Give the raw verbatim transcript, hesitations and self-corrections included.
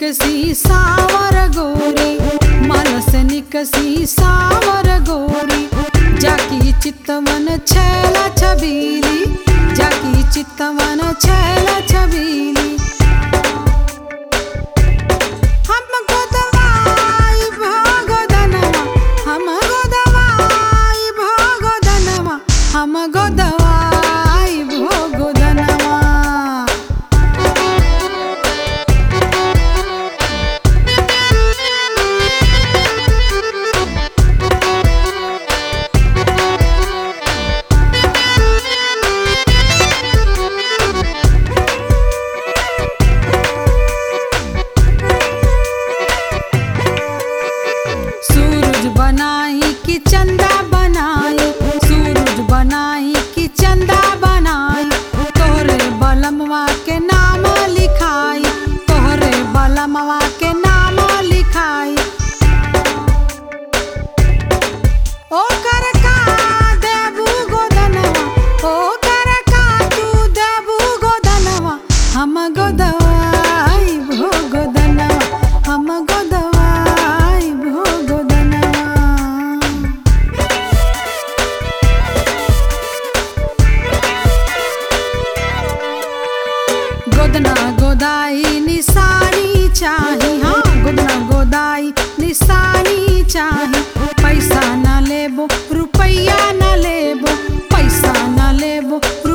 निकसी सावर गोरी, माल से निकसी सावर गोरी, जाकी चितवन छैला छबीली, जाकी चितवन छैला छबीली। हमको दवाई भगदनवा, हमको दवाई भगदनवा, हमको दवाई भगदनवा। बनाई कि चंदा बनाई, सूरज बनाई कि चंदा बनाई, तोहरे बलमवा के नाम लिखाई, तोहरे बलमवा के नाम लिखाई। ओ कर का देबू गोदनवा, ओ कर का तू देबू गोदनवा, हम गोदवाई भो गोदनवा, हम गोदवाई भो गोदनवा। गोदना गोदाई निशानी चाही, हाँ गोदना गोदाई निशानी चाही, पैसा न लेबो रुपैया न लेबो, पैसा न लेबो